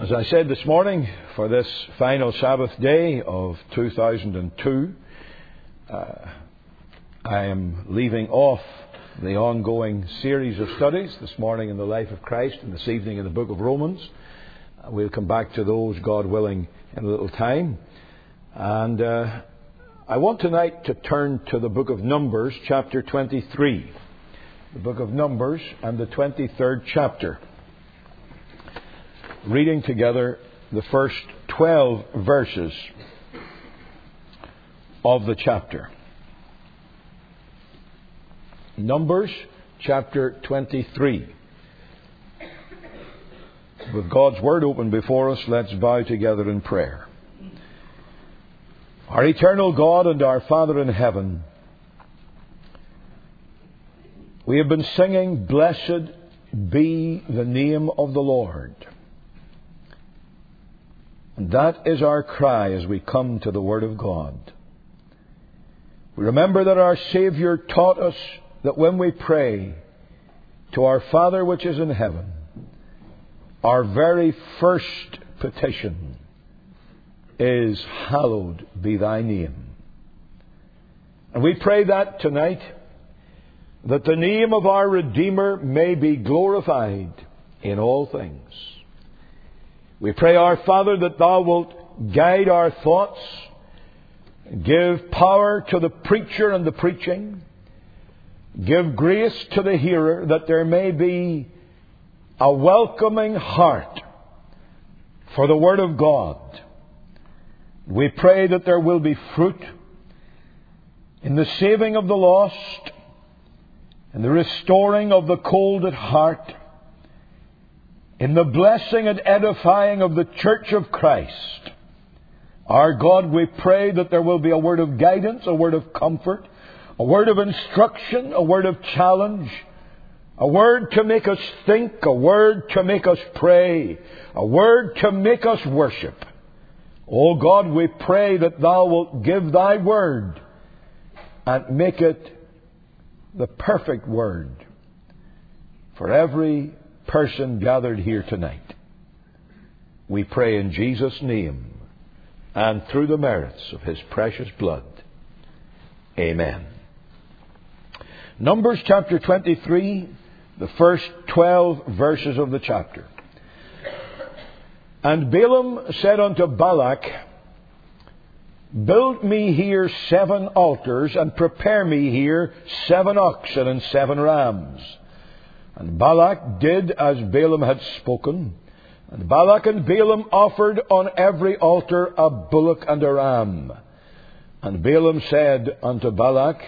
As I said this morning, for this final Sabbath day of 2002, I am leaving off the ongoing series of studies, this morning in the life of Christ and this evening in the book of Romans. We'll come back to those, God willing, in a little time. And I want tonight to turn to the book of Numbers, chapter 23. The book of Numbers and the 23rd chapter. Reading together the first 12 verses of the chapter. Numbers chapter 23. With God's Word open before us, let's bow together in prayer. Our eternal God and our Father in heaven, we have been singing, "Blessed be the name of the Lord." And that is our cry as we come to the Word of God. We remember that our Saviour taught us that when we pray to our Father which is in heaven, our very first petition is, "Hallowed be thy name." And we pray that tonight, that the name of our Redeemer may be glorified in all things. We pray, our Father, that Thou wilt guide our thoughts, give power to the preacher and the preaching, give grace to the hearer, that there may be a welcoming heart for the Word of God. We pray that there will be fruit in the saving of the lost, in the restoring of the cold at heart, in the blessing and edifying of the Church of Christ. Our God, we pray that there will be a word of guidance, a word of comfort, a word of instruction, a word of challenge, a word to make us think, a word to make us pray, a word to make us worship. O God, we pray that Thou wilt give Thy Word and make it the perfect Word for every person gathered here tonight. We pray in Jesus' name and through the merits of His precious blood. Amen. Numbers chapter 23, the first 12 verses of the chapter. And Balaam said unto Balak, "Build me here 7 altars, and prepare me here 7 oxen and 7 rams. And Balak did as Balaam had spoken. And Balak and Balaam offered on every altar a bullock and a ram. And Balaam said unto Balak,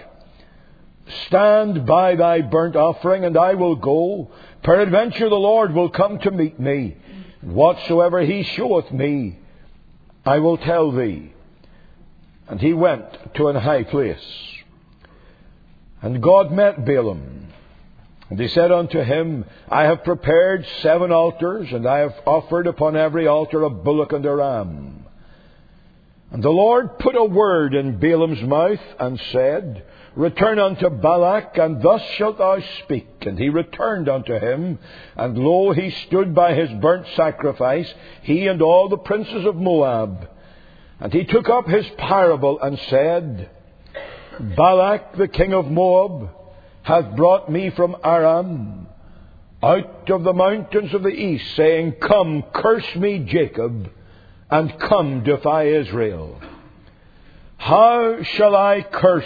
Stand by thy burnt offering, and I will go. Peradventure the Lord will come to meet me. And whatsoever He showeth me, I will tell thee. And he went to an high place. And God met Balaam. And He said unto him, I have prepared 7 altars, and I have offered upon every altar a bullock and a ram. And the Lord put a word in Balaam's mouth, and said, Return unto Balak, and thus shalt thou speak. And he returned unto him, and lo, he stood by his burnt sacrifice, he and all the princes of Moab. And he took up his parable, and said, Balak the king of Moab hath brought me from Aram, out of the mountains of the east, saying, Come, curse me, Jacob, and come, defy Israel. How shall I curse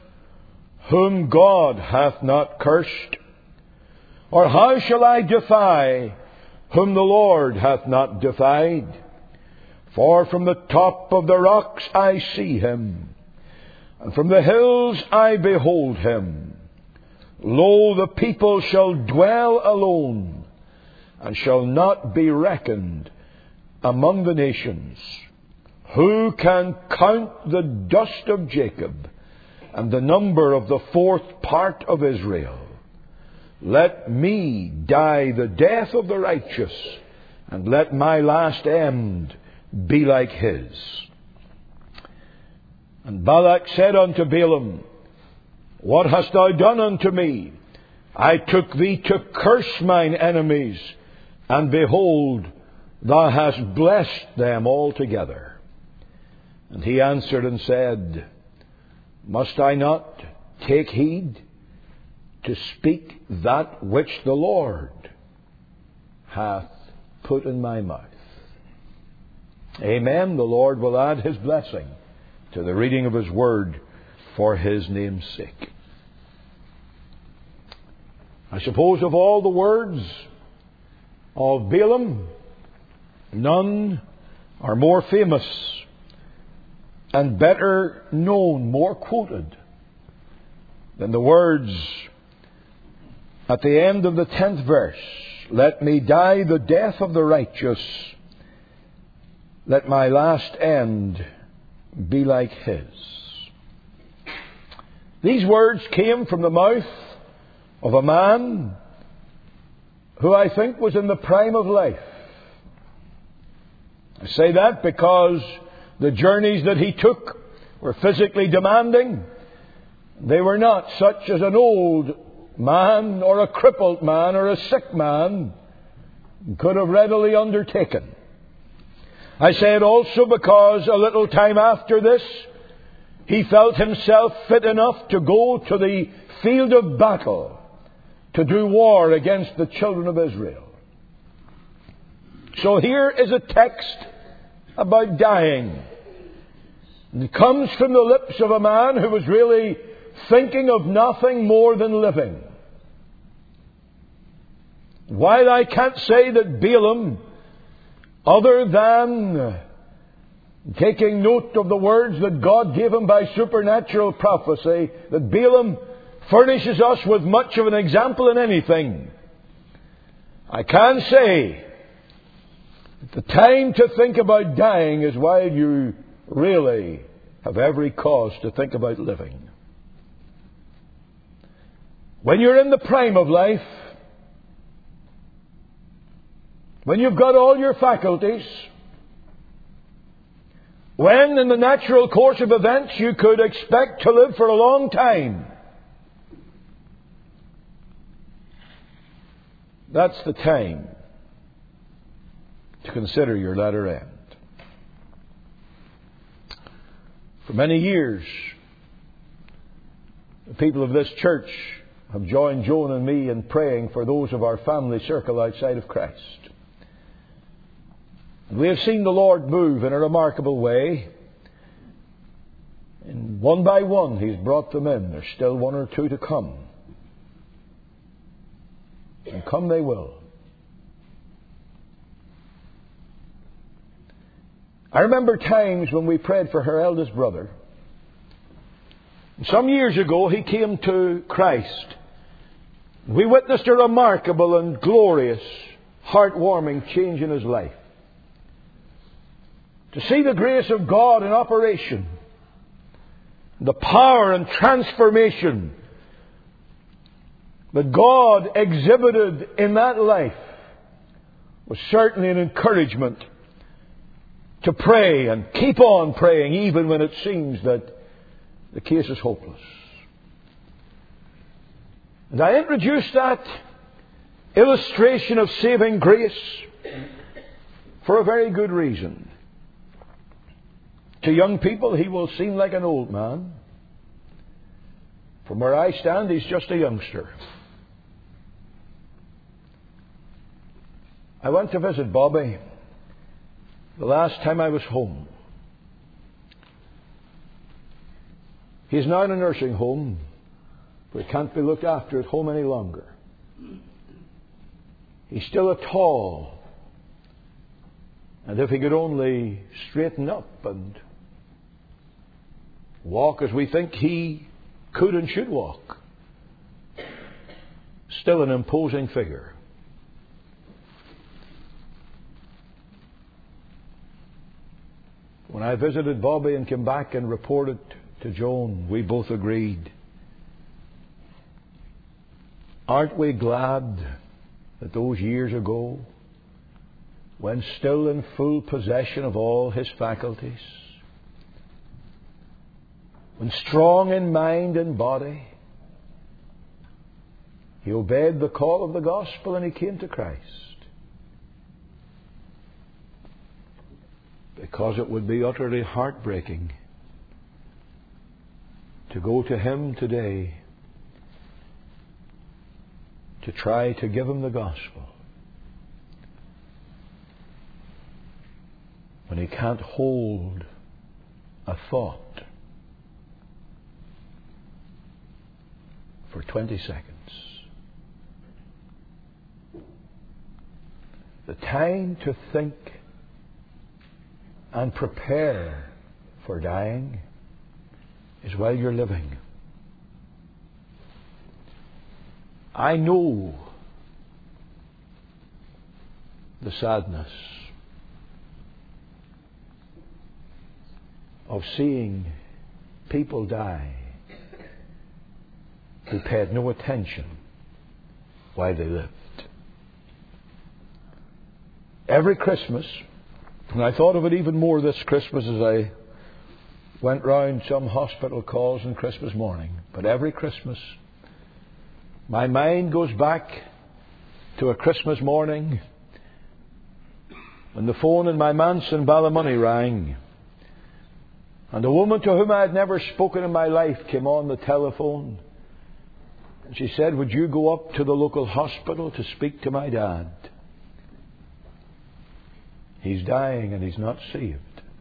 whom God hath not cursed? Or how shall I defy whom the Lord hath not defied? For from the top of the rocks I see Him, and from the hills I behold Him. Lo, the people shall dwell alone, and shall not be reckoned among the nations. Who can count the dust of Jacob, and the number of the 4th part of Israel? Let me die the death of the righteous, and let my last end be like his. And Balak said unto Balaam, What hast thou done unto me? I took thee to curse mine enemies, and behold, thou hast blessed them altogether. And he answered and said, Must I not take heed to speak that which the Lord hath put in my mouth? Amen. The Lord will add His blessing to the reading of His Word for His name's sake. I suppose of all the words of Balaam, none are more famous and better known, more quoted, than the words at the end of the 10th verse, Let me die the death of the righteous, let my last end be like his. These words came from the mouth of a man who I think was in the prime of life. I say that because the journeys that he took were physically demanding. They were not such as an old man or a crippled man or a sick man could have readily undertaken. I say it also because a little time after this, he felt himself fit enough to go to the field of battle to do war against the children of Israel. So here is a text about dying. It comes from the lips of a man who was really thinking of nothing more than living. While I can't say that Balaam, other than taking note of the words that God gave him by supernatural prophecy, that Balaam furnishes us with much of an example in anything, I can say that the time to think about dying is while you really have every cause to think about living. When you're in the prime of life, when you've got all your faculties, when in the natural course of events you could expect to live for a long time, that's the time to consider your latter end. For many years, the people of this church have joined Joan and me in praying for those of our family circle outside of Christ. We have seen the Lord move in a remarkable way. And one by one, He's brought them in. There's still one or two to come. And come they will. I remember times when we prayed for her eldest brother. Some years ago, he came to Christ. We witnessed a remarkable and glorious, heartwarming change in his life. To see the grace of God in operation, the power and transformation that God exhibited in that life, was certainly an encouragement to pray and keep on praying even when it seems that the case is hopeless. And I introduced that illustration of saving grace for a very good reason. To young people, he will seem like an old man. From where I stand, he's just a youngster. I went to visit Bobby the last time I was home. He's now in a nursing home, but can't be looked after at home any longer. He's still a tall, and if he could only straighten up and walk as we think he could and should walk, still an imposing figure. When I visited Bobby and came back and reported to Joan, we both agreed. Aren't we glad that those years ago, when still in full possession of all his faculties, when strong in mind and body, he obeyed the call of the gospel and he came to Christ. because it would be utterly heartbreaking to go to Him today to try to give Him the gospel when He can't hold a thought for 20 seconds. The time to think and prepare for dying is while you're living. I know the sadness of seeing people die who paid no attention while they lived. Every Christmas, and I thought of it even more this Christmas as I went round some hospital calls on Christmas morning, but every Christmas my mind goes back to a Christmas morning when the phone in my manse in Ballymoney rang, and a woman to whom I had never spoken in my life came on the telephone, and she said, "Would you go up to the local hospital to speak to my dad? He's dying and he's not saved."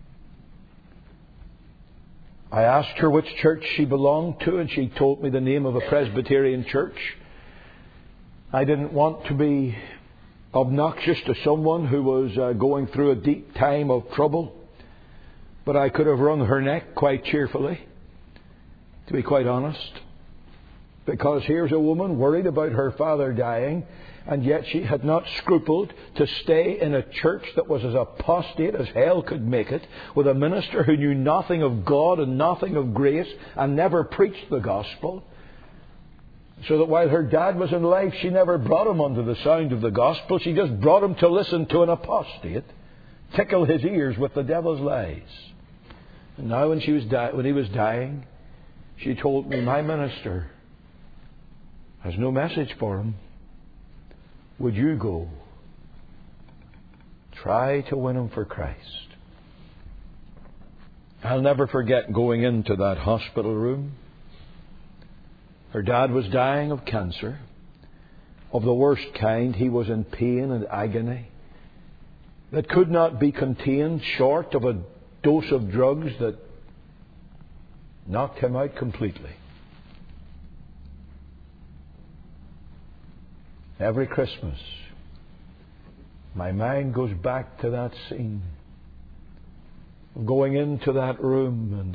I asked her which church she belonged to, and she told me the name of a Presbyterian church. I didn't want to be obnoxious to someone who was going through a deep time of trouble, but I could have wrung her neck quite cheerfully, to be quite honest, because here's a woman worried about her father dying, and yet she had not scrupled to stay in a church that was as apostate as hell could make it, with a minister who knew nothing of God and nothing of grace and never preached the gospel. So that while her dad was in life, she never brought him under the sound of the gospel. She just brought him to listen to an apostate tickle his ears with the devil's lies. And now when he was dying, she told me, "My minister has no message for him. Would you go? Try to win him for Christ." I'll never forget going into that hospital room. Her dad was dying of cancer, of the worst kind. He was in pain and agony that could not be contained short of a dose of drugs that knocked him out completely. Every Christmas, my mind goes back to that scene of going into that room and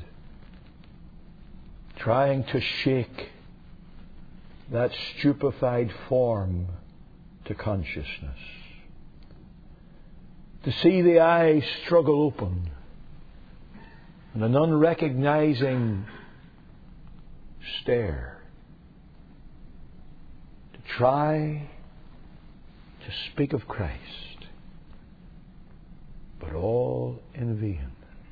trying to shake that stupefied form to consciousness. To see the eyes struggle open and an unrecognizing stare. To try to speak of Christ, but all in vain.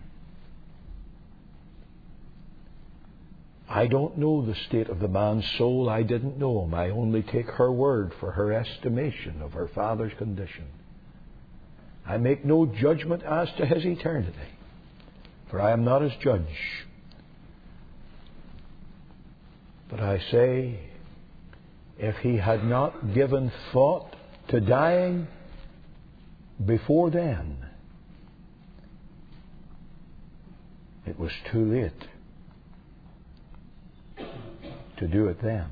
I don't know the state of the man's soul. I didn't know him. I only take her word for her estimation of her father's condition. I make no judgment as to his eternity, for I am not his judge. But I say, if he had not given thought to dying before then, it was too late to do it then.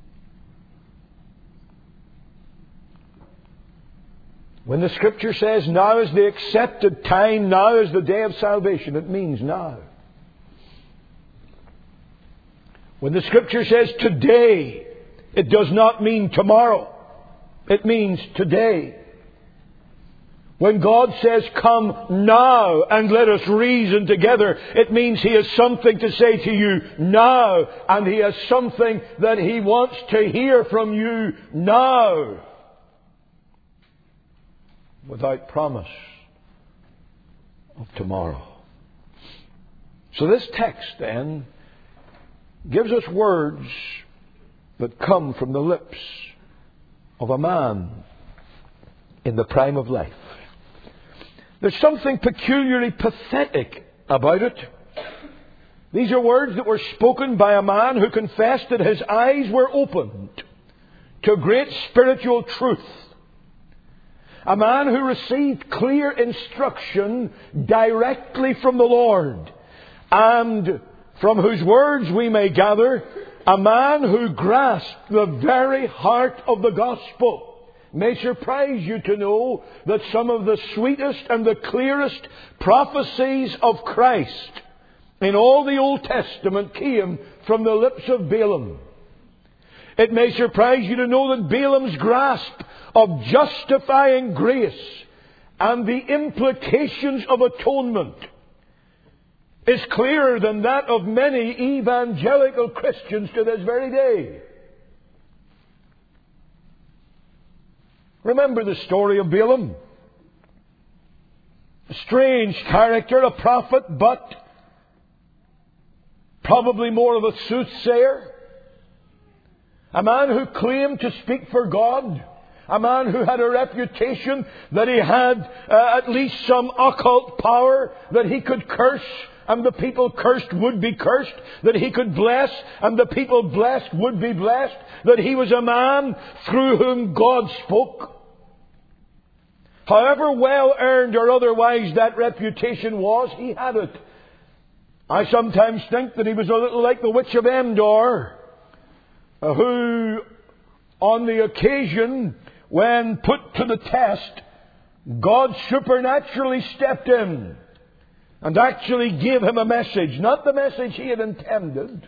When the Scripture says now is the accepted time, now is the day of salvation, it means now. When the Scripture says today, it does not mean tomorrow. It means today. When God says, "Come now and let us reason together," it means He has something to say to you now, and He has something that He wants to hear from you now, without promise of tomorrow. So this text then gives us words that come from the lips of a man in the prime of life. There's something peculiarly pathetic about it. These are words that were spoken by a man who confessed that his eyes were opened to great spiritual truth. A man who received clear instruction directly from the Lord, and from whose words we may gather, a man who grasped the very heart of the gospel. It may surprise you to know that some of the sweetest and the clearest prophecies of Christ in all the Old Testament came from the lips of Balaam. It may surprise you to know that Balaam's grasp of justifying grace and the implications of atonement is clearer than that of many evangelical Christians to this very day. Remember the story of Balaam. A strange character, a prophet, but probably more of a soothsayer. A man who claimed to speak for God. A man who had a reputation that he had at least some occult power, that he could curse and the people cursed would be cursed, that he could bless and the people blessed would be blessed, that he was a man through whom God spoke. However well earned or otherwise that reputation was, he had it. I sometimes think that he was a little like the witch of Endor, who on the occasion when put to the test, God supernaturally stepped in and actually gave him a message. Not the message he had intended,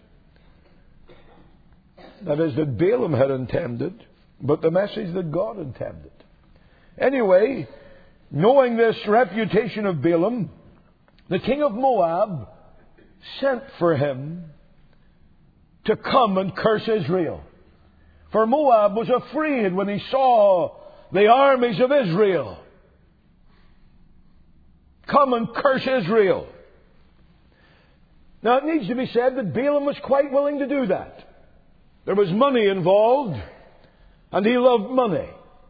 that is, that Balaam had intended, but the message that God intended. Anyway, knowing this reputation of Balaam, the king of Moab sent for him to come and curse Israel. For Moab was afraid when he saw the armies of Israel come and curse Israel. Now it needs to be said that Balaam was quite willing to do that. There was money involved, and he loved money.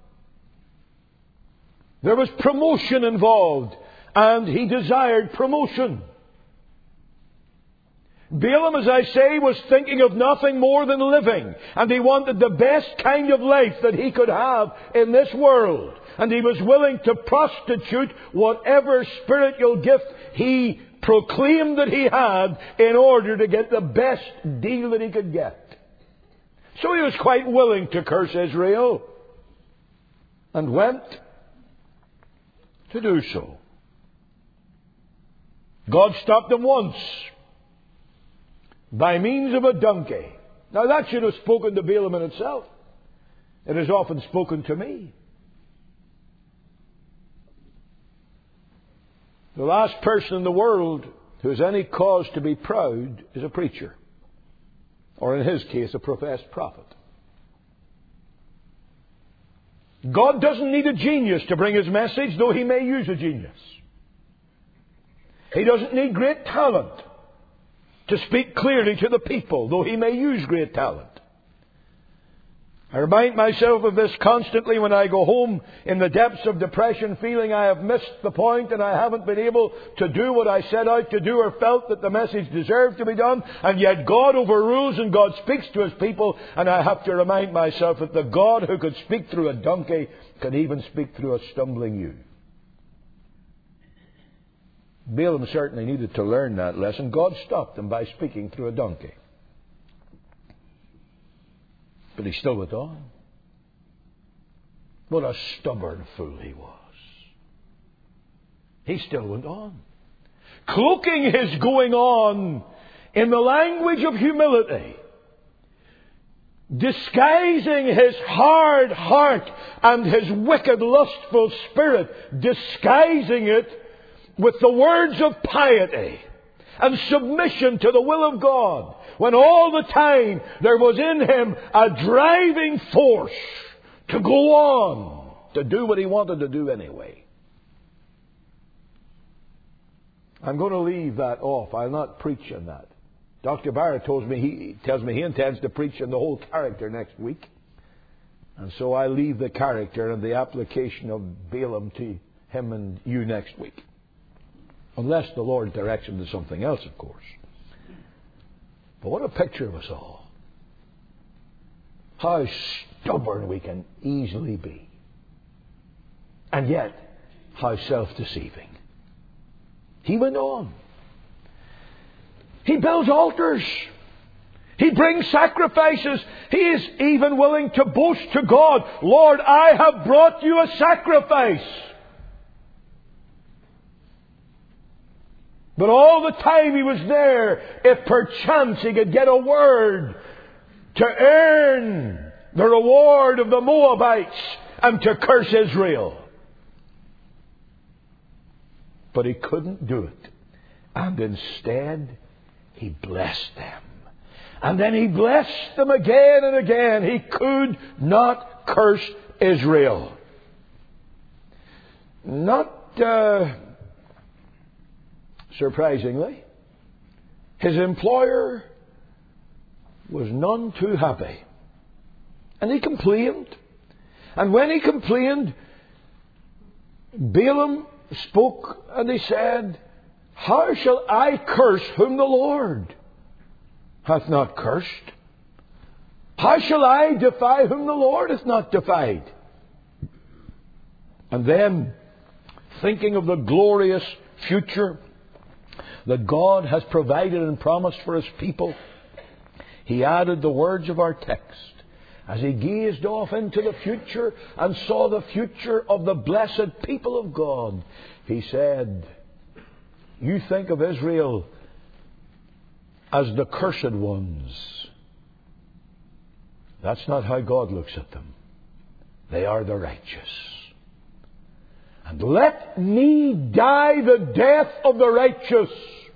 There was promotion involved, and he desired promotion. Balaam, as I say, was thinking of nothing more than living, and he wanted the best kind of life that he could have in this world. And he was willing to prostitute whatever spiritual gift he proclaimed that he had in order to get the best deal that he could get. So he was quite willing to curse Israel, and went to do so. God stopped him once by means of a donkey. Now that should have spoken to Balaam in itself. It has often spoken to me. The last person in the world who has any cause to be proud is a preacher, or in his case, a professed prophet. God doesn't need a genius to bring his message, though he may use a genius. He doesn't need great talent to speak clearly to the people, though he may use great talent. I remind myself of this constantly when I go home in the depths of depression, feeling I have missed the point and I haven't been able to do what I set out to do or felt that the message deserved to be done, and yet God overrules and God speaks to his people, and I have to remind myself that the God who could speak through a donkey could even speak through a stumbling ewe. Balaam certainly needed to learn that lesson. God stopped him by speaking through a donkey. But he still went on. What a stubborn fool he was. He still went on, cloaking his going on in the language of humility, disguising his hard heart and his wicked, lustful spirit, disguising it with the words of piety and submission to the will of God, when all the time there was in him a driving force to go on, to do what he wanted to do anyway. I'm going to leave that off. I'll not preach on that. Dr. Barrett tells me he intends to preach on the whole character next week. And so I leave the character and the application of Balaam to him and you next week. Unless the Lord directs him to something else, of course. But what a picture of us all. How stubborn we can easily be. And yet, how self-deceiving. He went on. He builds altars. He brings sacrifices. He is even willing to boast to God, Lord, I have brought you a sacrifice. But all the time he was there, if perchance he could get a word to earn the reward of the Moabites and to curse Israel. But he couldn't do it. And instead, he blessed them. And then he blessed them again and again. He could not curse Israel. Not surprisingly, his employer was none too happy. And he complained. And when he complained, Balaam spoke and he said, how shall I curse whom the Lord hath not cursed? How shall I defy whom the Lord hath not defied? And then, thinking of the glorious future that God has provided and promised for His people, he added the words of our text. As he gazed off into the future and saw the future of the blessed people of God, he said, you think of Israel as the cursed ones. That's not how God looks at them. They are the righteous. And let me die the death of the righteous.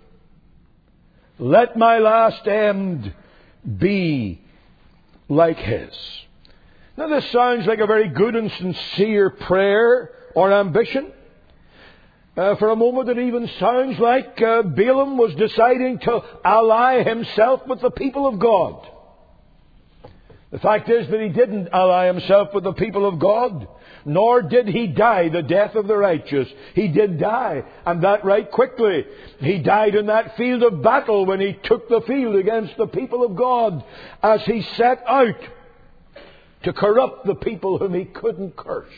Let my last end be like his. Now this sounds like a very good and sincere prayer or ambition. For a moment it even sounds like Balaam was deciding to ally himself with the people of God. The fact is that he didn't ally himself with the people of God, nor did he die the death of the righteous. He did die, and that right quickly. He died in that field of battle when he took the field against the people of God, as he set out to corrupt the people whom he couldn't curse.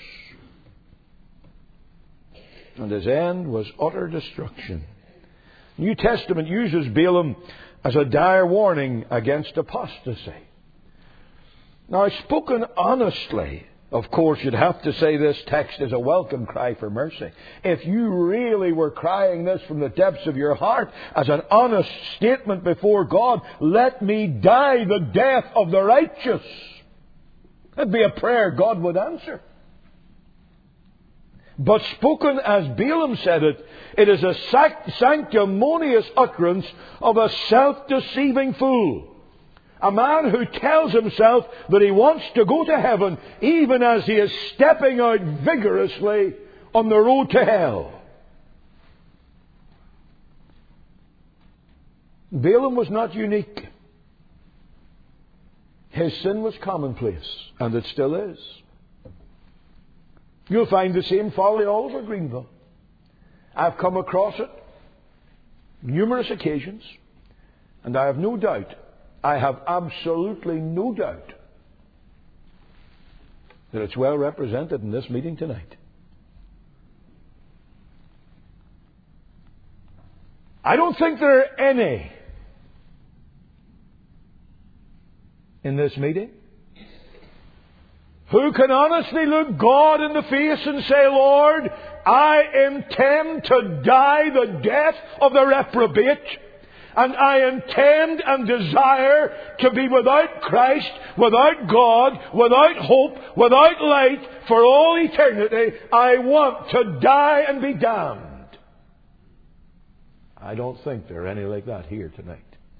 And his end was utter destruction. The New Testament uses Balaam as a dire warning against apostasy. Now, spoken honestly, of course, you'd have to say this text is a welcome cry for mercy. If you really were crying this from the depths of your heart as an honest statement before God, let me die the death of the righteous, that'd be a prayer God would answer. But spoken as Balaam said it, it is a sanctimonious utterance of a self-deceiving fool. A man who tells himself that he wants to go to heaven even as he is stepping out vigorously on the road to hell. Balaam was not unique. His sin was commonplace, and it still is. You'll find the same folly all over Greenville. I've come across it numerous occasions, and I have no doubt, I have absolutely no doubt that it's well represented in this meeting tonight. I don't think there are any in this meeting who can honestly look God in the face and say, Lord, I intend to die the death of the reprobate, and I intend and desire to be without Christ, without God, without hope, without light for all eternity. I want to die and be damned. I don't think there are any like that here tonight.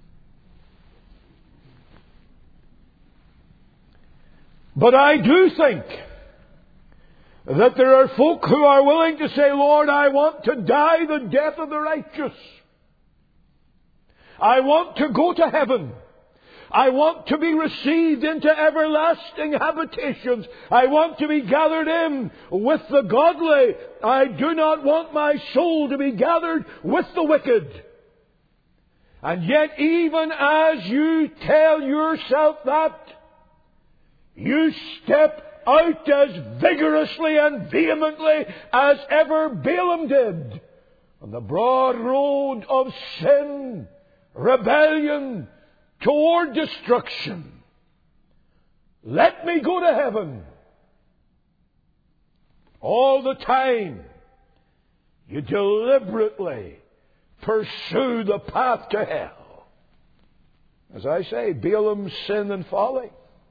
But I do think that there are folk who are willing to say, Lord, I want to die the death of the righteous. I want to go to heaven. I want to be received into everlasting habitations. I want to be gathered in with the godly. I do not want my soul to be gathered with the wicked. And yet, even as you tell yourself that, you step out as vigorously and vehemently as ever Balaam did on the broad road of sin, rebellion, toward destruction. Let me go to heaven. All the time, you deliberately pursue the path to hell. As I say, Balaam's sin and folly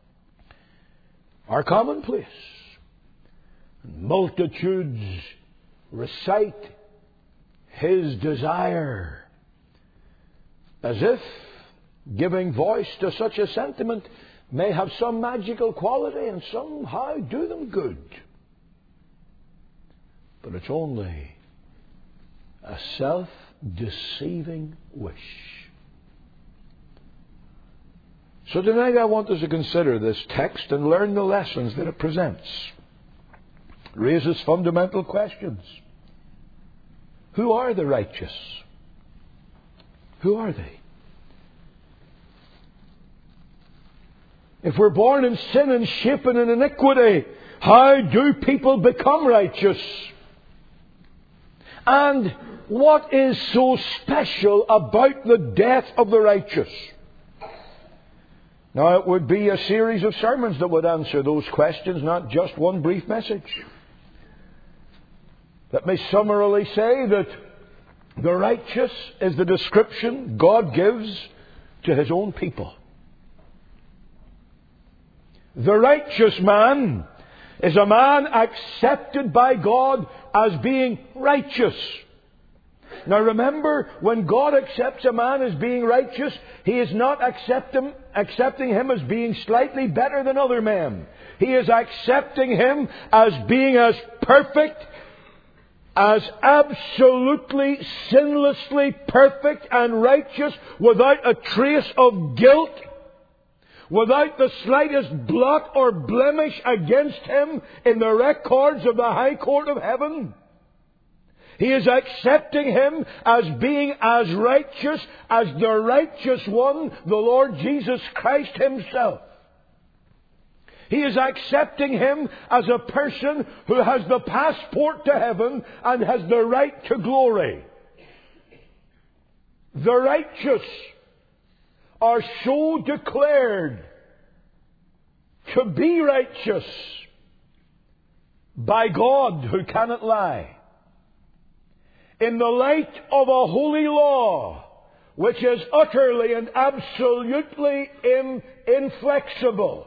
are commonplace. And multitudes recite his desire as if giving voice to such a sentiment may have some magical quality and somehow do them good. But it's only a self-deceiving wish. So tonight I want us to consider this text and learn the lessons that it presents. It raises fundamental questions. Who are the righteous? Who are they? If we're born in sin and shapen in iniquity, how do people become righteous? And what is so special about the death of the righteous? Now, it would be a series of sermons that would answer those questions, not just one brief message. Let me summarily say that the righteous is the description God gives to His own people. The righteous man is a man accepted by God as being righteous. Now remember, when God accepts a man as being righteous, He is not accepting him as being slightly better than other men. He is accepting him as being as perfect, as absolutely, sinlessly perfect and righteous, without a trace of guilt, without the slightest blot or blemish against him in the records of the High Court of Heaven. He is accepting him as being as righteous as the righteous one, the Lord Jesus Christ Himself. He is accepting him as a person who has the passport to heaven and has the right to glory. The righteous are so declared to be righteous by God who cannot lie, in the light of a holy law which is utterly and absolutely inflexible.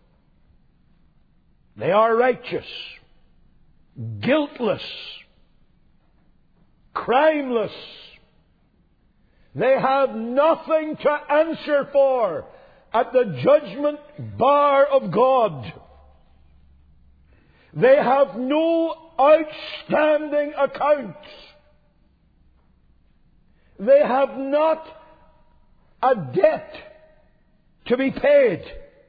They are righteous, guiltless, crimeless. They have nothing to answer for at the judgment bar of God. They have no outstanding accounts. They have not a debt to be paid.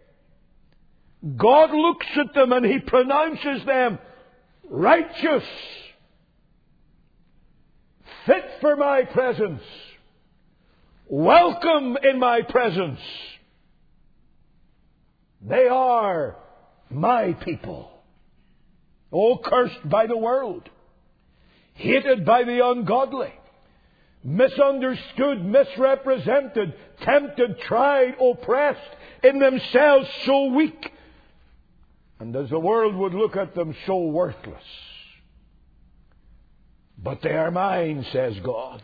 God looks at them and He pronounces them righteous, fit for my presence, welcome in my presence. They are my people. Oh, cursed by the world, hated by the ungodly, misunderstood, misrepresented, tempted, tried, oppressed, in themselves so weak, and as the world would look at them, so worthless. But they are mine, says God.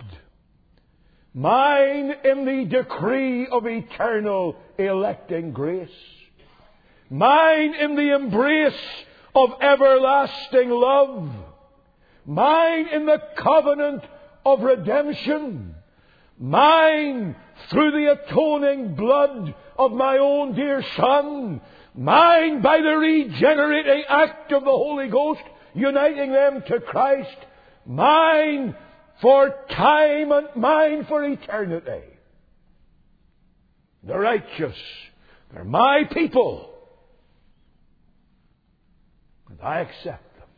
Mine in the decree of eternal electing grace. Mine in the embrace of everlasting love. Mine in the covenant of redemption. Mine through the atoning blood of my own dear Son. Mine by the regenerating act of the Holy Ghost, uniting them to Christ. Mine for time and mine for eternity. the righteous. They're my people. And I accept them.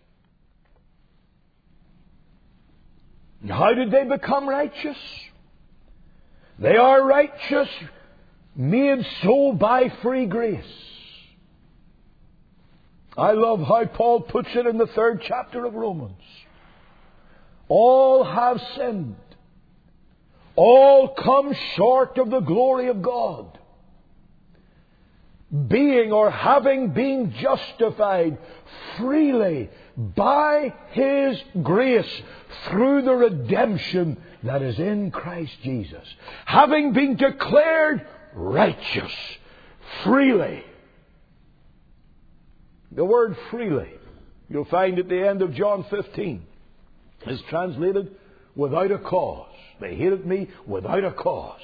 And how did they become righteous? They are righteous, made so by free grace. I love how Paul puts it in the 3rd chapter of Romans. All have sinned. All come short of the glory of God. Being or having been justified freely by His grace through the redemption that is in Christ Jesus. Having been declared righteous freely. The word freely, you'll find at the end of John 15, is translated without a cause. They hated me without a cause.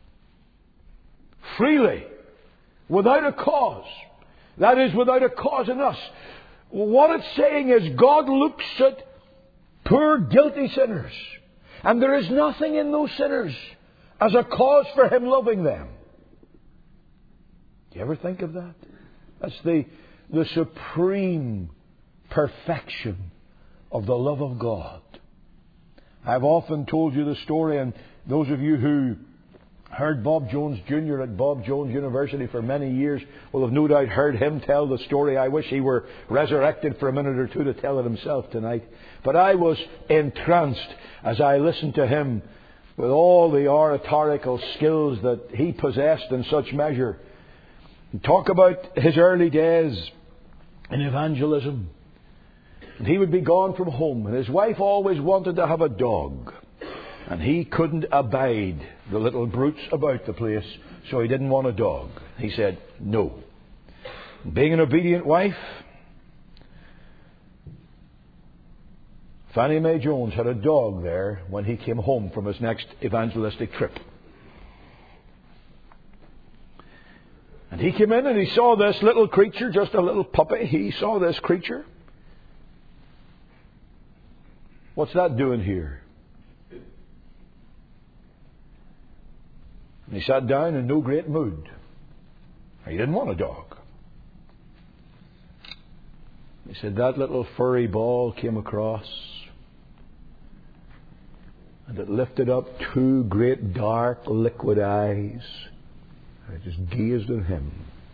Freely, without a cause. That is, without a cause in us. What it's saying is God looks at poor, guilty sinners, and there is nothing in those sinners as a cause for Him loving them. Do you ever think of that? That's the supreme perfection of the love of God. I've often told you the story, and those of you who heard Bob Jones Jr. at Bob Jones University for many years will have no doubt heard him tell the story. I wish he were resurrected for a minute or two to tell it himself tonight. But I was entranced as I listened to him with all the oratorical skills that he possessed in such measure. Talk about his early days in evangelism. And he would be gone from home, and his wife always wanted to have a dog. And he couldn't abide the little brutes about the place, so he didn't want a dog. He said, no. Being an obedient wife, Fannie Mae Jones had a dog there when he came home from his next evangelistic trip. And he came in and he saw this little creature, just a little puppy. He saw this creature. What's that doing here? And he sat down in no great mood. He didn't want a dog. He said that little furry ball came across, and it lifted up 2 great dark liquid eyes. I just gazed at him,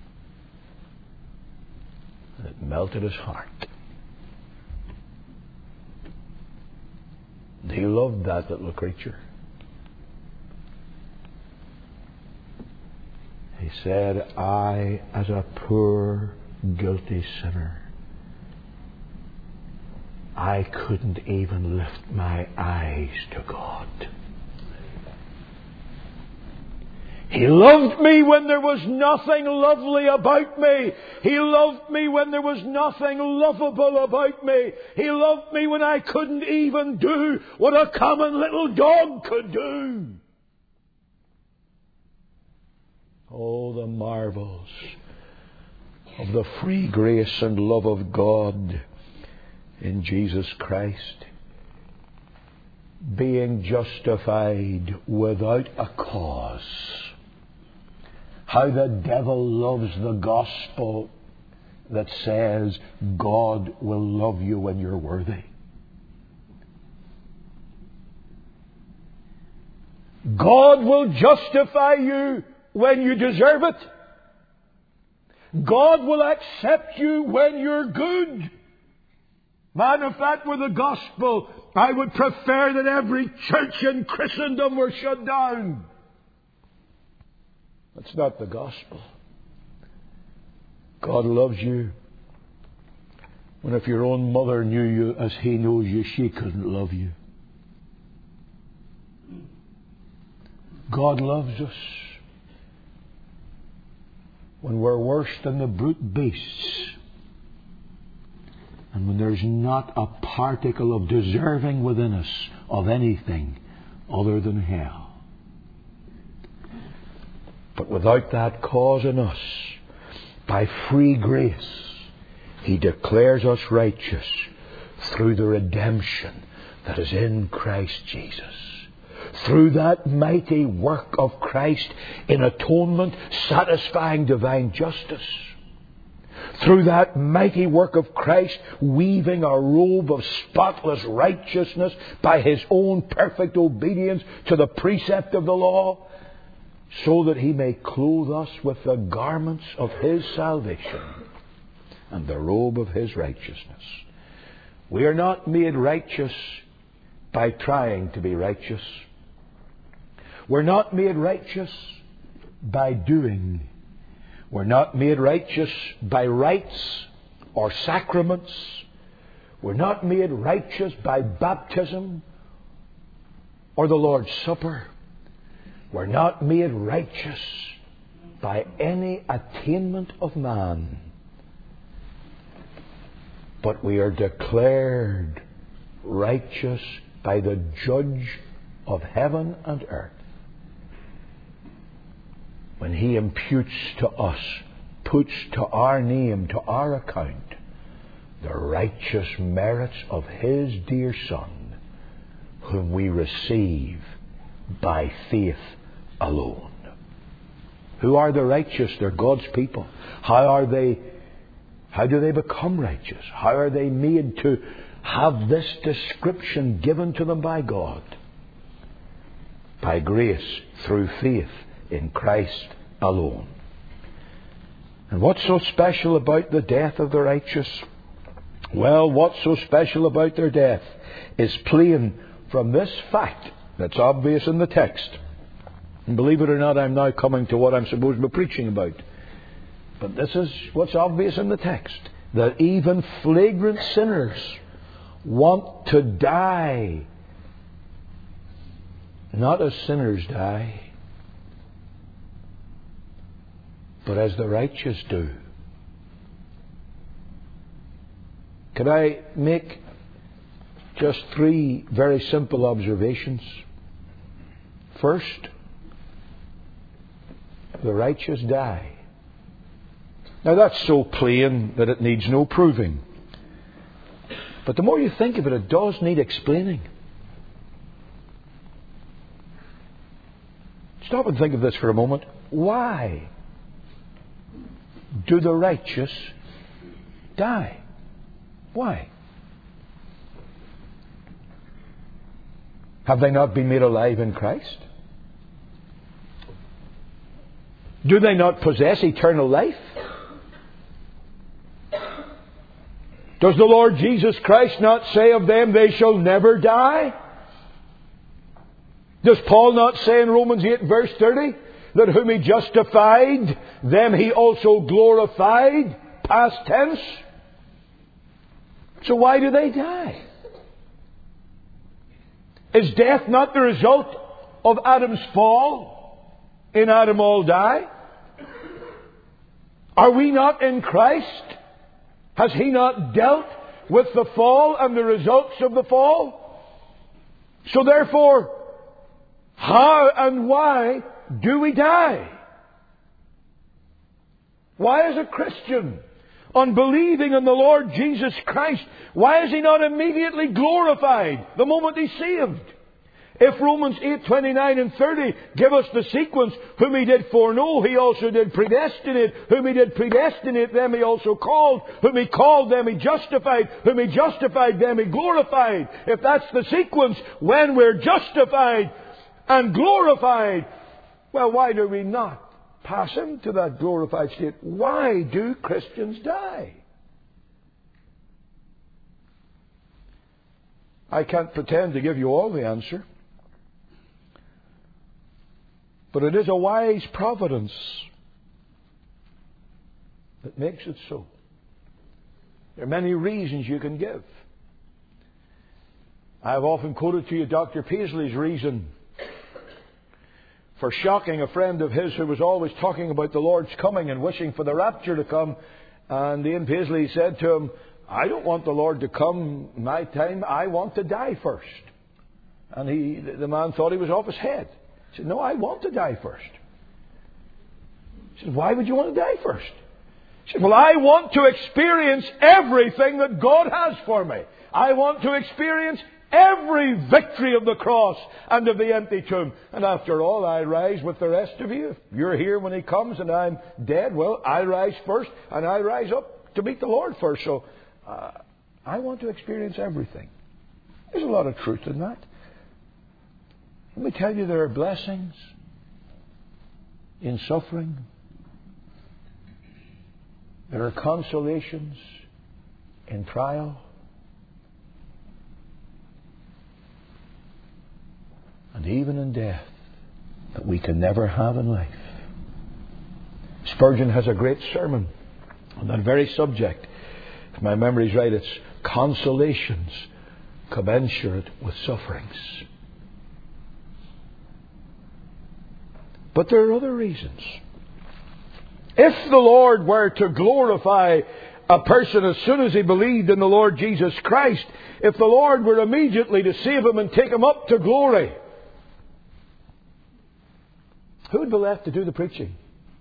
and it melted his heart. And he loved that little creature. He said, I, as a poor, guilty sinner, I couldn't even lift my eyes to God. He loved me when there was nothing lovely about me. He loved me when there was nothing lovable about me. He loved me when I couldn't even do what a common little dog could do. Oh, the marvels of the free grace and love of God in Jesus Christ. Being justified without a cause. How the devil loves the gospel that says God will love you when you're worthy. God will justify you when you deserve it. God will accept you when you're good. Man, if that were the gospel, I would prefer that every church in Christendom were shut down. That's not the gospel. God loves you when if your own mother knew you as He knows you, she couldn't love you. God loves us when we're worse than the brute beasts, and when there's not a particle of deserving within us of anything other than hell. But without that cause in us, by free grace, He declares us righteous through the redemption that is in Christ Jesus. through that mighty work of Christ in atonement, satisfying divine justice. Through that mighty work of Christ, weaving a robe of spotless righteousness by His own perfect obedience to the precept of the law, so that He may clothe us with the garments of His salvation and the robe of His righteousness. We are not made righteous by trying to be righteous. We're not made righteous by doing. We're not made righteous by rites or sacraments. We're not made righteous by baptism or the Lord's Supper. We're not made righteous by any attainment of man. But we are declared righteous by the Judge of heaven and earth, when He imputes to us, puts to our name, to our account, the righteous merits of His dear Son, whom we receive by faith alone. Who are the righteous? They're God's people. How do they become righteous? How are they made to have this description given to them by God? By grace, through faith in Christ alone. And what's so special about the death of the righteous? Well, what's so special about their death is plain from this fact that's obvious in the text. And believe it or not, I'm now coming to what I'm supposed to be preaching about. But this is what's obvious in the text, that even flagrant sinners want to die, not as sinners die, but as the righteous do. Could I make just 3 very simple observations? First, the righteous die. Now that's so plain that it needs no proving. But the more you think of it, it does need explaining. Stop and think of this for a moment. Why do the righteous die? Why? Have they not been made alive in Christ? Do they not possess eternal life? Does the Lord Jesus Christ not say of them, they shall never die? Does Paul not say in Romans 8 verse 30, that whom He justified, them He also glorified? Past tense. So why do they die? Is death not the result of Adam's fall? In Adam all die. Are we not in Christ? Has He not dealt with the fall and the results of the fall? So therefore, how and why do we die? Why is a Christian, on believing in the Lord Jesus Christ, why is he not immediately glorified the moment he's saved? If Romans 8:29 and 30 give us the sequence, whom He did foreknow, He also did predestinate. Whom He did predestinate, them He also called. Whom He called, them He justified. Whom He justified, them He glorified. If that's the sequence, when we're justified and glorified, well, why do we not pass into that glorified state? Why do Christians die? I can't pretend to give you all the answer. But it is a wise providence that makes it so. There are many reasons you can give. I've often quoted to you Dr. Paisley's reason for shocking a friend of his who was always talking about the Lord's coming and wishing for the rapture to come. And Ian Paisley said to him, I don't want the Lord to come my time, I want to die first. And the man thought he was off his head. He said, no, I want to die first. He said, why would you want to die first? He said, well, I want to experience everything that God has for me. I want to experience Every victory of the cross and of the empty tomb. And after all, I rise with the rest of you. If you're here when He comes and I'm dead, well, I rise first and I rise up to meet the Lord first. So I want to experience everything. There's a lot of truth in that. Let me tell you, there are blessings in suffering. There are consolations in trial. And even in death that we can never have in life. Spurgeon has a great sermon on that very subject. If my memory is right, it's consolations commensurate with sufferings. But there are other reasons. If the Lord were to glorify a person as soon as he believed in the Lord Jesus Christ, if the Lord were immediately to save him and take him up to glory, who would be left to do the preaching?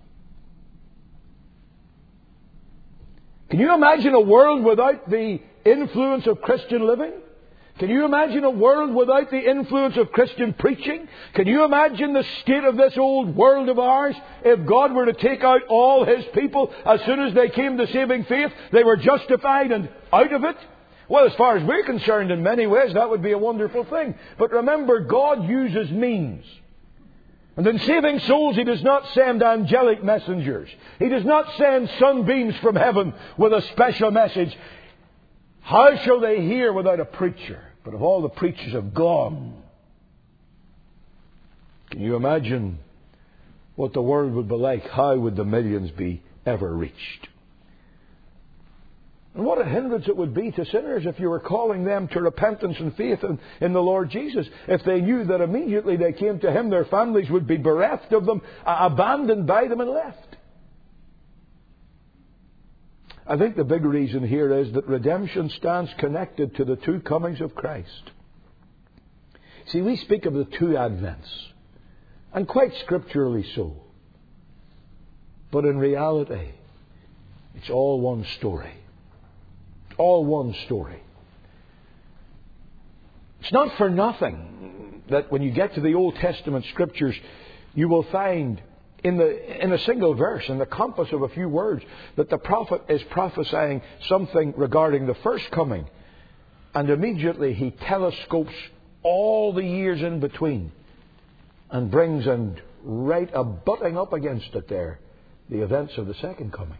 Can you imagine a world without the influence of Christian living? Can you imagine a world without the influence of Christian preaching? Can you imagine the state of this old world of ours if God were to take out all His people as soon as they came to saving faith? They were justified and out of it? Well, as far as we're concerned, in many ways, that would be a wonderful thing. But remember, God uses means. And in saving souls, He does not send angelic messengers. He does not send sunbeams from heaven with a special message. How shall they hear without a preacher? But if all the preachers have gone, can you imagine what the world would be like? How would the millions be ever reached? And what a hindrance it would be to sinners if you were calling them to repentance and faith in the Lord Jesus. If they knew that immediately they came to Him, their families would be bereft of them, abandoned by them and left. I think the big reason here is that redemption stands connected to the two comings of Christ. See, we speak of the two advents, and quite scripturally so. But in reality, it's all one story. All one story. It's not for nothing that when you get to the Old Testament scriptures, you will find in a single verse, in the compass of a few words, that the prophet is prophesying something regarding the first coming. And immediately he telescopes all the years in between and brings and right abutting up against it there, the events of the second coming.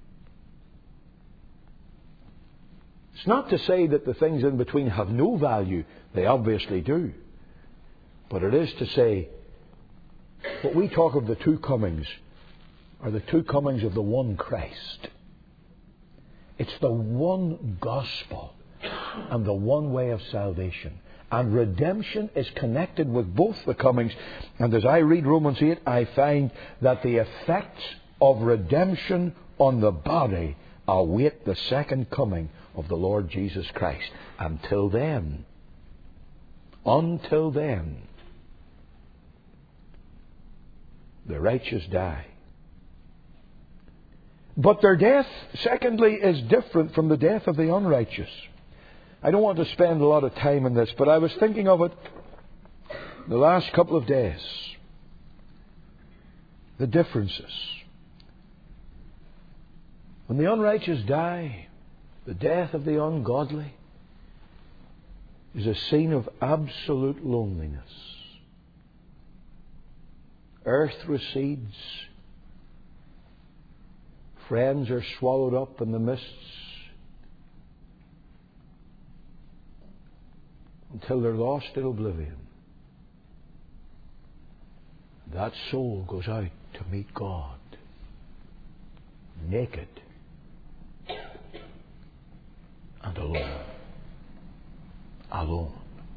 It's not to say that the things in between have no value. They obviously do. But it is to say, what we talk of the two comings are the two comings of the one Christ. It's the one gospel and the one way of salvation. And redemption is connected with both the comings. And as I read Romans 8, I find that the effects of redemption on the body await the second coming of the Lord Jesus Christ. Until then, the righteous die. But their death, secondly, is different from the death of the unrighteous. I don't want to spend a lot of time on this, but I was thinking of it the last couple of days. The differences. When the unrighteous die, the death of the ungodly is a scene of absolute loneliness. Earth recedes. Friends are swallowed up in the mists until they're lost in oblivion. That soul goes out to meet God, naked and alone. Alone.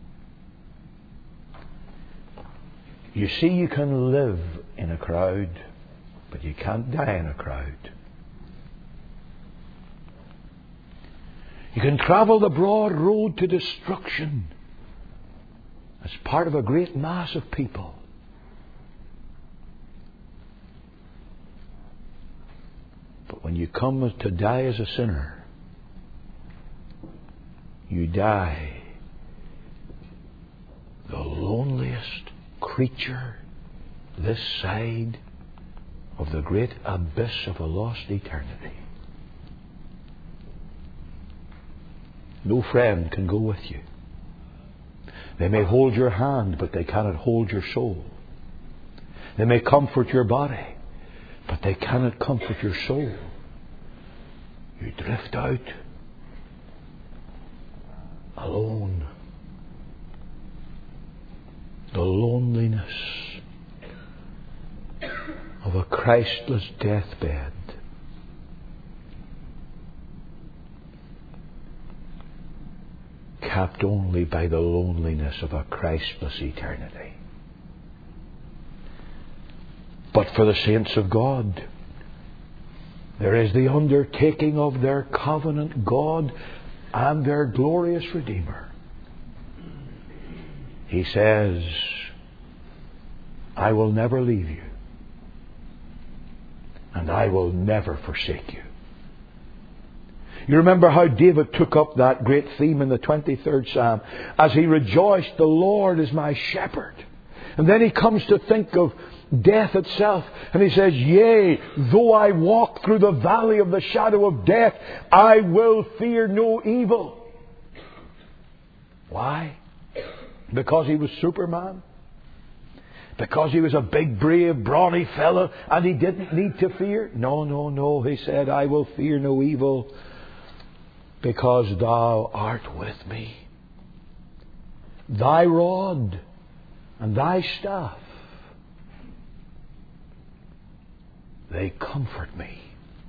You see, you can live in a crowd, but you can't die in a crowd. You can travel the broad road to destruction as part of a great mass of people. But when you come to die as a sinner, you die lowliest creature this side of the great abyss of a lost eternity. No friend can go with you. They may hold your hand, but they cannot hold your soul. They may comfort your body, but they cannot comfort your soul. You drift out alone. The loneliness of a Christless deathbed. Capped only by the loneliness of a Christless eternity. But for the saints of God, there is the undertaking of their covenant God and their glorious Redeemer. He says, I will never leave you, and I will never forsake you. You remember how David took up that great theme in the 23rd Psalm as he rejoiced, the Lord is my shepherd. And then he comes to think of death itself, and he says, yea, though I walk through the valley of the shadow of death, I will fear no evil. Why? Because he was Superman? Because he was a big, brave, brawny fellow and he didn't need to fear? No, no, no. He said, I will fear no evil because thou art with me. Thy rod and thy staff, they comfort me.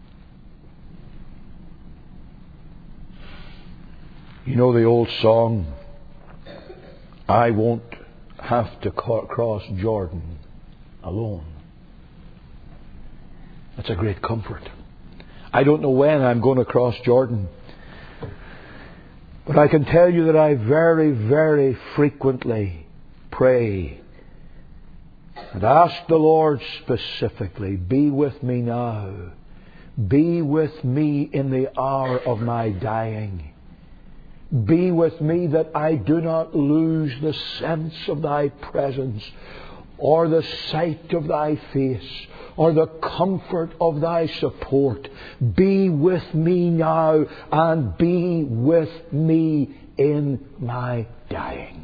You know the old song, I won't have to cross Jordan alone. That's a great comfort. I don't know when I'm going to cross Jordan, but I can tell you that I very, very frequently pray and ask the Lord specifically, be with me now. Be with me in the hour of my dying. Be with me that I do not lose the sense of thy presence, or the sight of thy face, or the comfort of thy support. Be with me now, and be with me in my dying.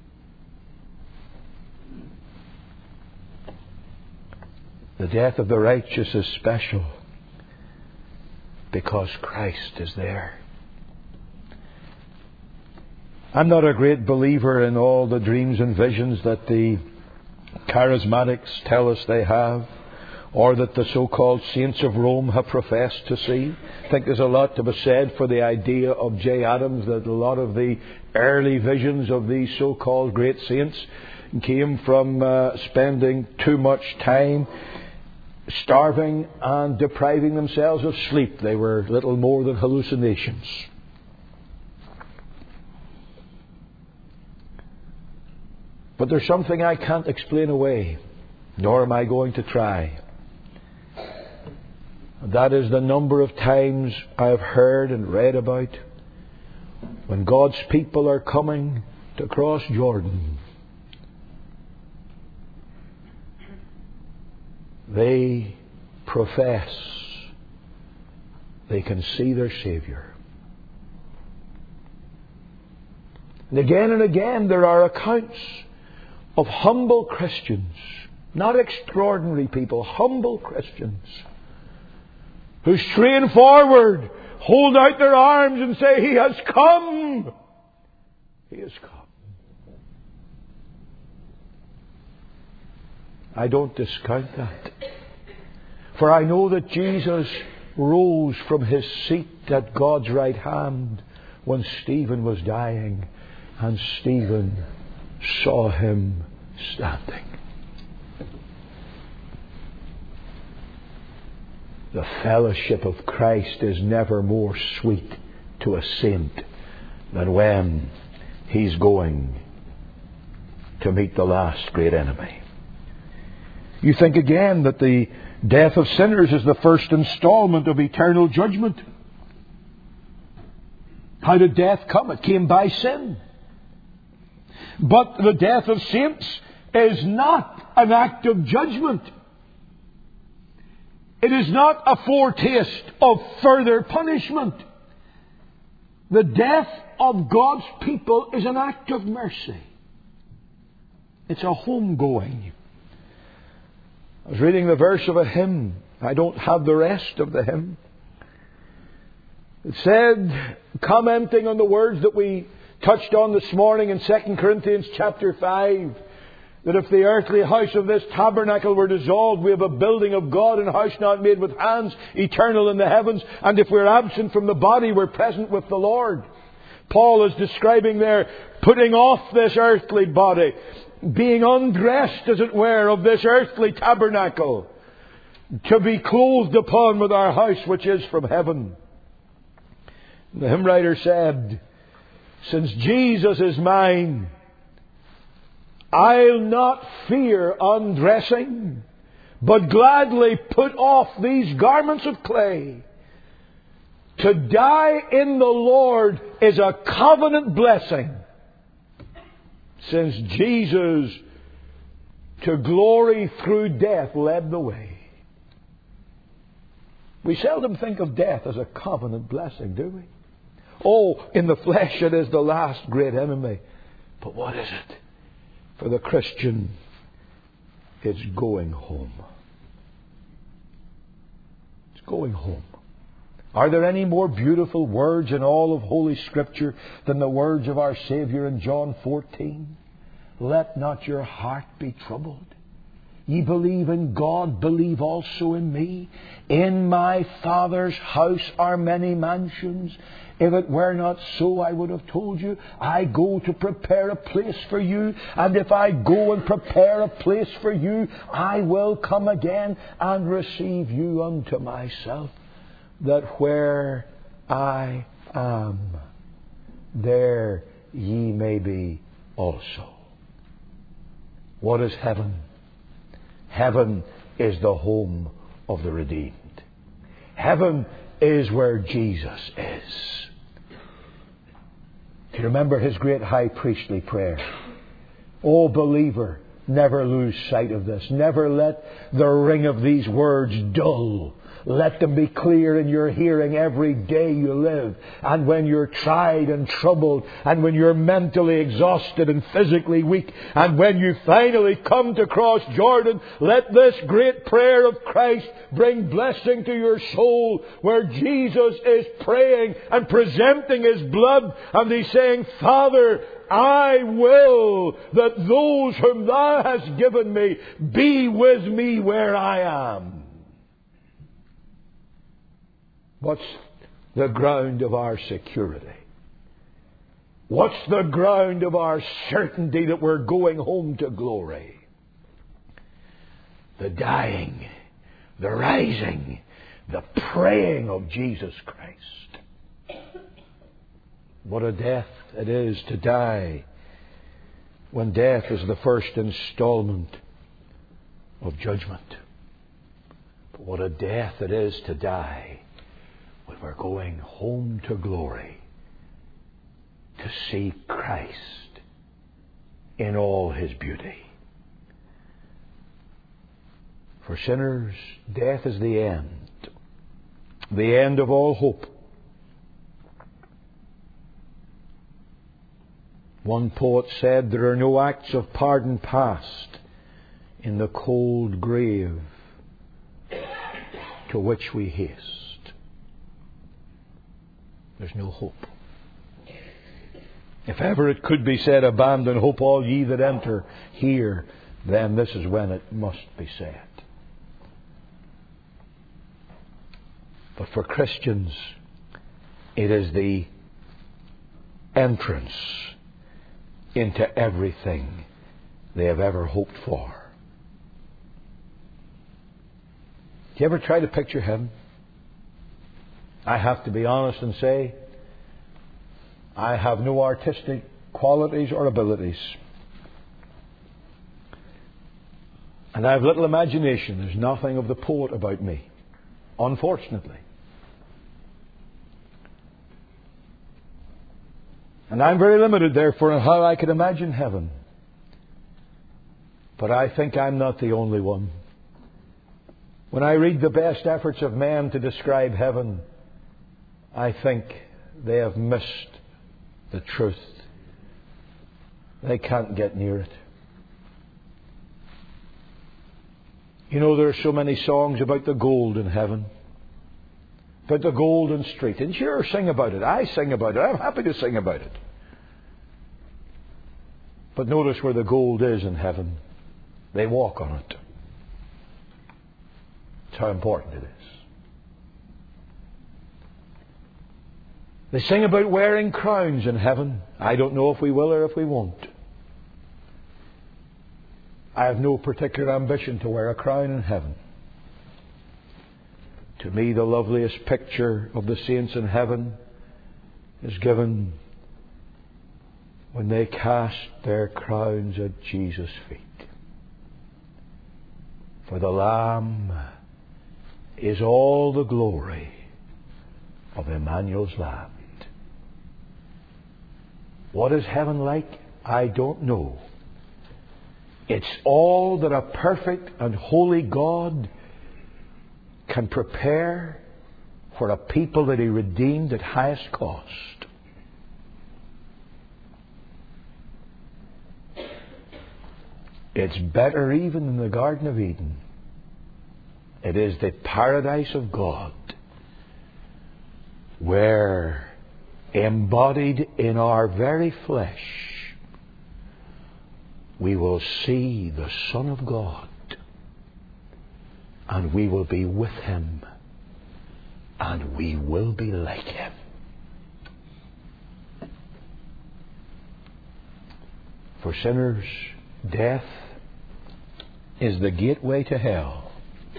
The death of the righteous is special because Christ is there. I'm not a great believer in all the dreams and visions that the charismatics tell us they have, or that the so-called saints of Rome have professed to see. I think there's a lot to be said for the idea of J. Adams, that a lot of the early visions of these so-called great saints came from spending too much time starving and depriving themselves of sleep. They were little more than hallucinations. But there's something I can't explain away, nor am I going to try. That is the number of times I have heard and read about when God's people are coming to cross Jordan. They profess they can see their Saviour. And again there are accounts of humble Christians, not extraordinary people, humble Christians, who strain forward, hold out their arms and say, He has come! He has come. I don't discount that. For I know that Jesus rose from His seat at God's right hand when Stephen was dying, and Stephen saw Him standing. The fellowship of Christ is never more sweet to a saint than when he's going to meet the last great enemy. You think again that the death of sinners is the first installment of eternal judgment. How did death come? It came by sin. But the death of saints is not an act of judgment. It is not a foretaste of further punishment. The death of God's people is an act of mercy. It's a homegoing. I was reading the verse of a hymn. I don't have the rest of the hymn. It said, commenting on the words that we touched on this morning in 2 Corinthians chapter 5, that if the earthly house of this tabernacle were dissolved, we have a building of God and a house not made with hands, eternal in the heavens. And if we're absent from the body, we're present with the Lord. Paul is describing there putting off this earthly body, being undressed, as it were, of this earthly tabernacle, to be clothed upon with our house which is from heaven. The hymn writer said, since Jesus is mine, I'll not fear undressing, but gladly put off these garments of clay. To die in the Lord is a covenant blessing, since Jesus to glory through death led the way. We seldom think of death as a covenant blessing, do we? Oh, in the flesh it is the last great enemy. But what is it? For the Christian, it's going home. It's going home. Are there any more beautiful words in all of Holy Scripture than the words of our Saviour in John 14? Let not your heart be troubled. Ye believe in God, believe also in me. In my Father's house are many mansions. If it were not so, I would have told you. I go to prepare a place for you. And if I go and prepare a place for you, I will come again and receive you unto myself, that where I am, there ye may be also. What is heaven? Heaven is the home of the redeemed. Heaven is where Jesus is. Do you remember His great high priestly prayer? O believer, never lose sight of this. Never let the ring of these words dull. Let them be clear in your hearing every day you live. And when you're tried and troubled, and when you're mentally exhausted and physically weak, and when you finally come to cross Jordan, let this great prayer of Christ bring blessing to your soul, where Jesus is praying and presenting His blood, and He's saying, Father, I will that those whom Thou hast given me be with me where I am. What's the ground of our security? What's the ground of our certainty that we're going home to glory? The dying, the rising, the praying of Jesus Christ. What a death it is to die, when death is the first installment of judgment. But what a death it is to die when we're going home to glory, to see Christ in all His beauty. For sinners, death is the end of all hope. One poet said, there are no acts of pardon past in the cold grave to which we haste. There's no hope. If ever it could be said, abandon hope all ye that enter here, then this is when it must be said. But for Christians, it is the entrance into everything they have ever hoped for. Do you ever try to picture heaven? I have to be honest and say, I have no artistic qualities or abilities. And I have little imagination. There's nothing of the poet about me, unfortunately. And I'm very limited, therefore, in how I could imagine heaven. But I think I'm not the only one. When I read the best efforts of men to describe heaven, I think they have missed the truth. They can't get near it. You know, there are so many songs about the gold in heaven, about the golden street. And sure, sing about it. I sing about it. I'm happy to sing about it. But notice where the gold is in heaven. They walk on it. That's how important it is. They sing about wearing crowns in heaven. I don't know if we will or if we won't. I have no particular ambition to wear a crown in heaven. To me, the loveliest picture of the saints in heaven is given when they cast their crowns at Jesus' feet. For the Lamb is all the glory of Emmanuel's land. What is heaven like? I don't know. It's all that a perfect and holy God can prepare for a people that He redeemed at highest cost. It's better even than the Garden of Eden. It is the paradise of God, where, embodied in our very flesh, we will see the Son of God, and we will be with Him, and we will be like Him. For sinners, death is the gateway to hell.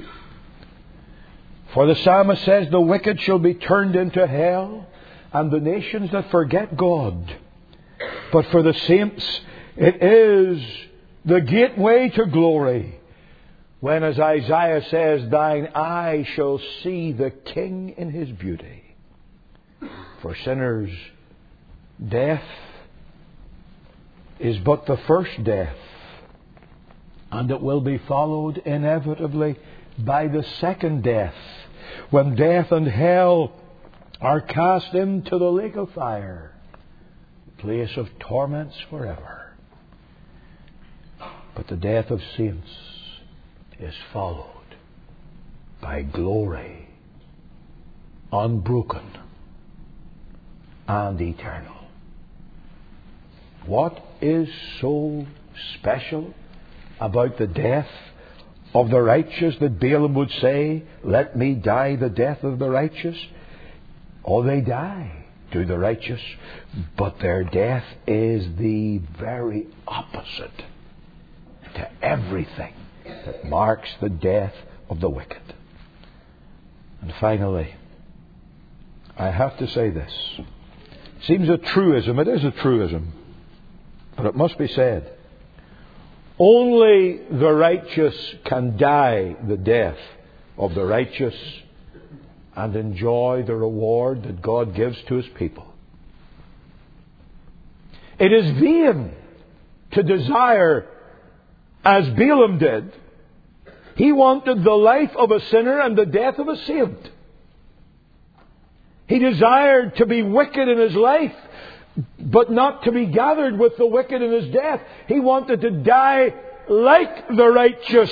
For the psalmist says, the wicked shall be turned into hell, and the nations that forget God. But for the saints, it is the gateway to glory, when, as Isaiah says, thine eye shall see the King in His beauty. For sinners, death is but the first death, and it will be followed inevitably by the second death, when death and hell are cast into the lake of fire, place of torments forever. But the death of saints is followed by glory, unbroken and eternal. What is so special about the death of the righteous that Balaam would say, let me die the death of the righteous? Oh, they die, do the righteous, but their death is the very opposite to everything that marks the death of the wicked. And finally, I have to say this. It seems a truism. It is a truism. But it must be said. Only the righteous can die the death of the righteous and enjoy the reward that God gives to His people. It is vain to desire, as Balaam did. He wanted the life of a sinner and the death of a saint. He desired to be wicked in his life, but not to be gathered with the wicked in his death. He wanted to die like the righteous.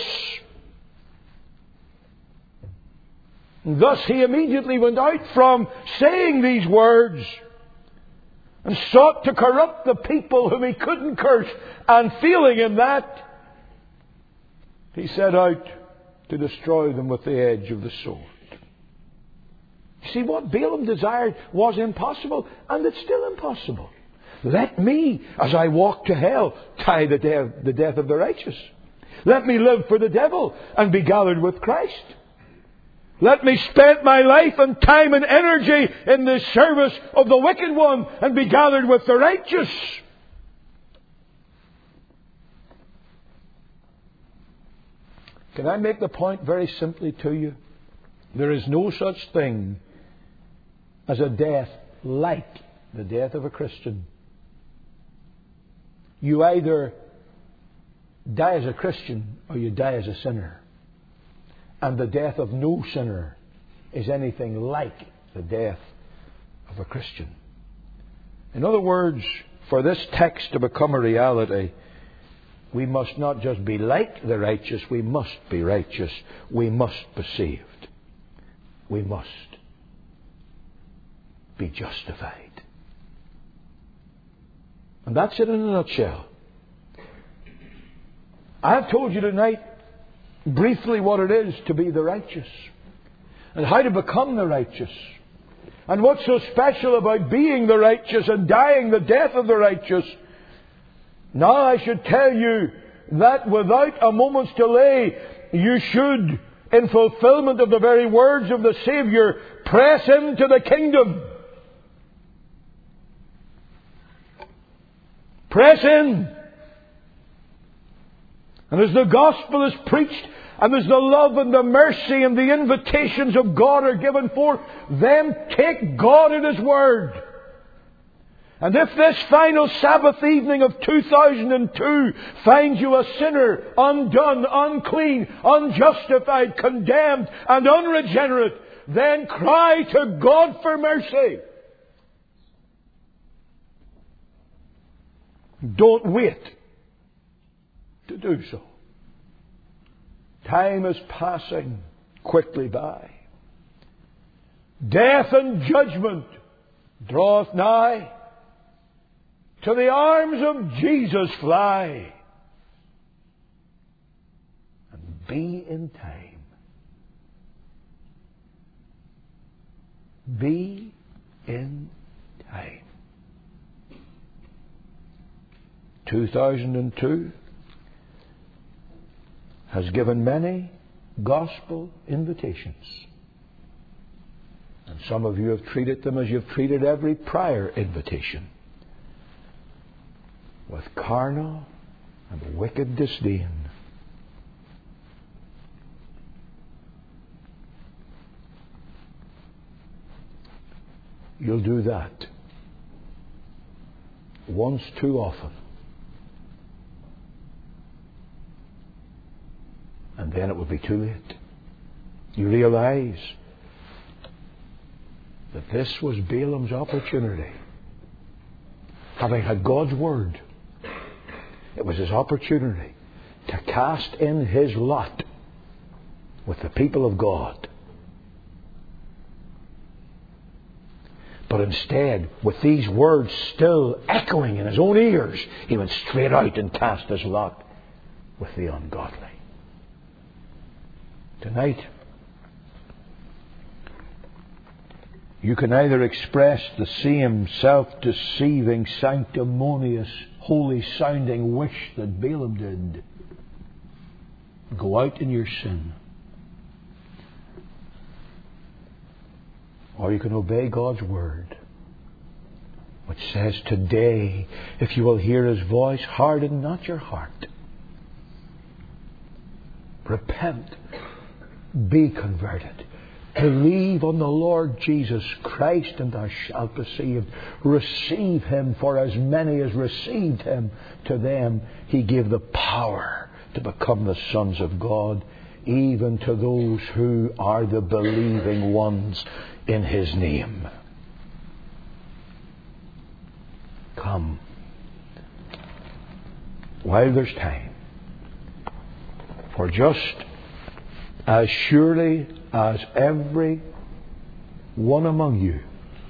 And thus he immediately went out from saying these words and sought to corrupt the people whom he couldn't curse. And feeling in that, he set out to destroy them with the edge of the sword. See, what Balaam desired was impossible, and it's still impossible. Let me, as I walk to hell, die the death of the righteous. Let me live for the devil and be gathered with Christ. Let me spend my life and time and energy in the service of the wicked one and be gathered with the righteous. Can I make the point very simply to you? There is no such thing as a death like the death of a Christian. You either die as a Christian or you die as a sinner. And the death of no sinner is anything like the death of a Christian. In other words, for this text to become a reality, we must not just be like the righteous, we must be righteous. We must be saved. We must be justified. And that's it in a nutshell. I have told you tonight briefly what it is to be the righteous and how to become the righteous. And what's so special about being the righteous and dying the death of the righteous. Now I should tell you that without a moment's delay, you should, in fulfillment of the very words of the Saviour, press into the kingdom. Press in. And as the gospel is preached, and as the love and the mercy and the invitations of God are given forth, then take God at His word. And if this final Sabbath evening of 2002 finds you a sinner, undone, unclean, unjustified, condemned, and unregenerate, then cry to God for mercy. Don't wait to do so. Time is passing quickly by. Death and judgment draweth nigh. To the arms of Jesus fly. And be in time. Be in time. 2002 has given many gospel invitations. And some of you have treated them as you've treated every prior invitation, with carnal and wicked disdain. You'll do that once too often. And then it will be too late. You realize that this was Balaam's opportunity. Having had God's word, it was his opportunity to cast in his lot with the people of God. But instead, with these words still echoing in his own ears, he went straight out and cast his lot with the ungodly. Tonight, you can either express the same self-deceiving, sanctimonious, holy-sounding wish that Balaam did. Go out in your sin. Or you can obey God's word, which says, today, if you will hear His voice, harden not your heart. Repent. Be converted. Believe on the Lord Jesus Christ and thou shalt be saved. Receive Him, for as many as received Him, to them He gave the power to become the sons of God, even to those who are the believing ones in His name. Come, while there's time, for just as surely as every one among you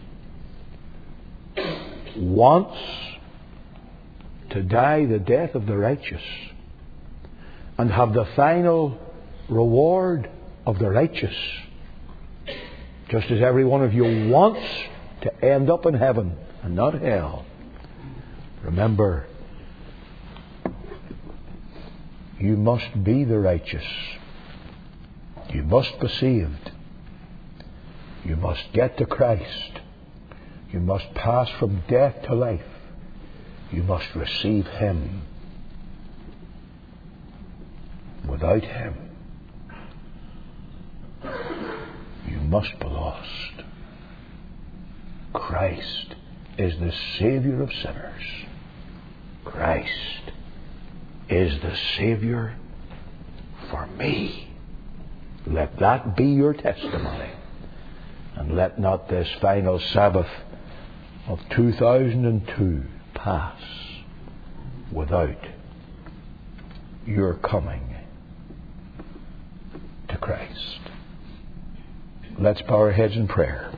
wants to die the death of the righteous and have the final reward of the righteous, just as every one of you wants to end up in heaven and not hell, remember, you must be the righteous. You must be saved. You must get to Christ. You must pass from death to life. You must receive Him. Without Him, you must be lost. Christ is the Saviour of sinners. Christ is the Savior for me. Let that be your testimony. And let not this final Sabbath of 2002 pass without your coming to Christ. Let's bow our heads in prayer.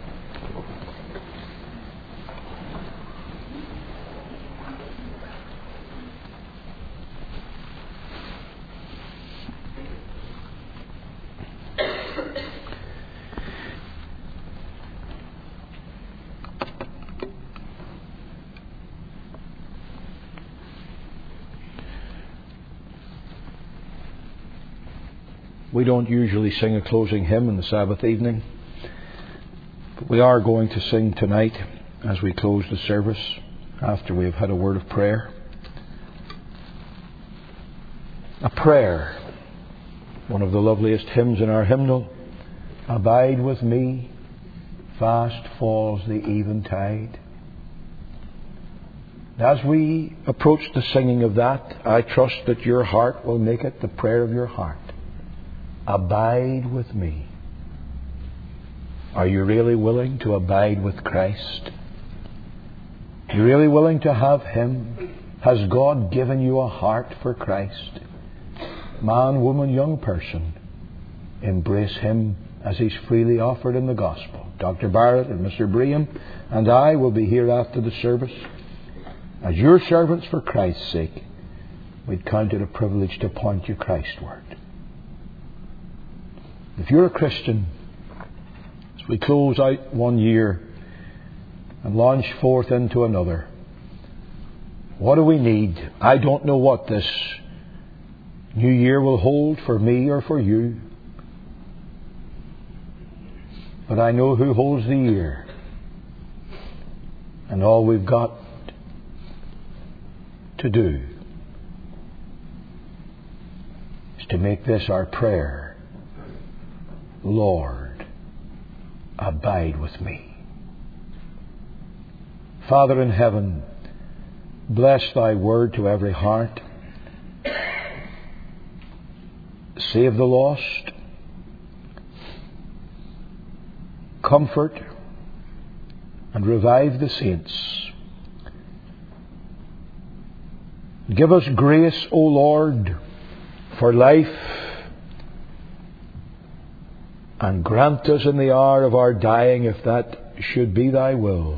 We don't usually sing a closing hymn on the Sabbath evening, but we are going to sing tonight as we close the service after we have had a word of prayer. A prayer, one of the loveliest hymns in our hymnal. Abide with me, fast falls the eventide. As we approach the singing of that, I trust that your heart will make it the prayer of your heart. Abide with me. Are you really willing to abide with Christ? Are you really willing to have Him? Has God given you a heart for Christ? Man, woman, young person, embrace Him as He's freely offered in the Gospel. Dr. Barrett and Mr. Brigham and I will be here after the service. As your servants for Christ's sake, we'd count it a privilege to point you Christward. If you're a Christian, as we close out one year and launch forth into another, what do we need? I don't know what this new year will hold for me or for you, but I know who holds the year. And all we've got to do is to make this our prayer. Lord, abide with me. Father in heaven, bless Thy word to every heart. Save the lost. Comfort and revive the saints. Give us grace, O Lord, for life, and grant us in the hour of our dying, if that should be Thy will,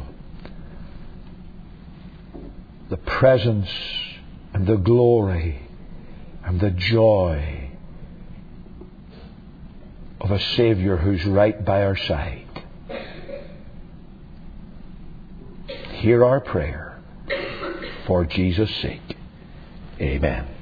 the presence and the glory and the joy of a Saviour who's right by our side. Hear our prayer for Jesus' sake. Amen.